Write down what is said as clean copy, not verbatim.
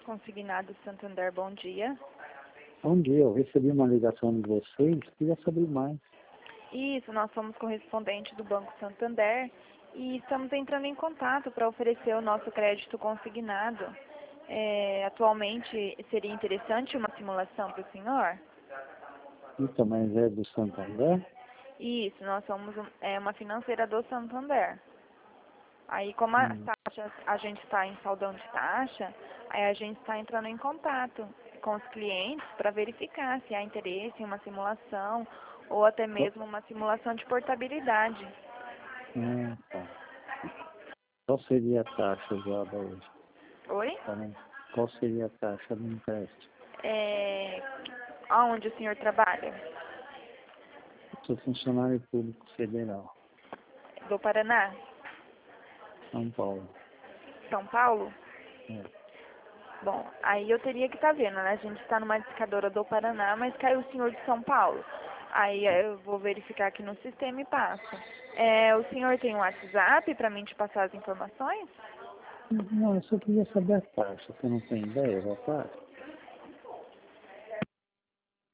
Consignado Santander, bom dia. Bom dia, eu recebi uma ligação de vocês, queria saber mais. Isso, nós somos correspondentes do Banco Santander e estamos entrando em contato para oferecer o nosso crédito consignado. Atualmente, seria interessante uma simulação para o senhor? Então, mas é do Santander? Isso, nós somos uma financeira do Santander. Aí, como a taxa, a gente está em saldão de taxa, aí a gente está entrando em contato com os clientes para verificar se há interesse em uma simulação ou até mesmo uma simulação de portabilidade. Tá. Qual seria a taxa usada hoje? Oi? Qual seria a taxa do empréstimo? Aonde o senhor trabalha? Sou funcionário público federal, Do Paraná? São Paulo. São Paulo? É. Bom, aí eu teria que estar vendo, né? A gente está numa discadora do Paraná, mas caiu o senhor de São Paulo. Aí eu vou verificar aqui no sistema e passo. O senhor tem um WhatsApp para mim te passar as informações? Não, eu só queria saber a taxa. Você não tem ideia da taxa?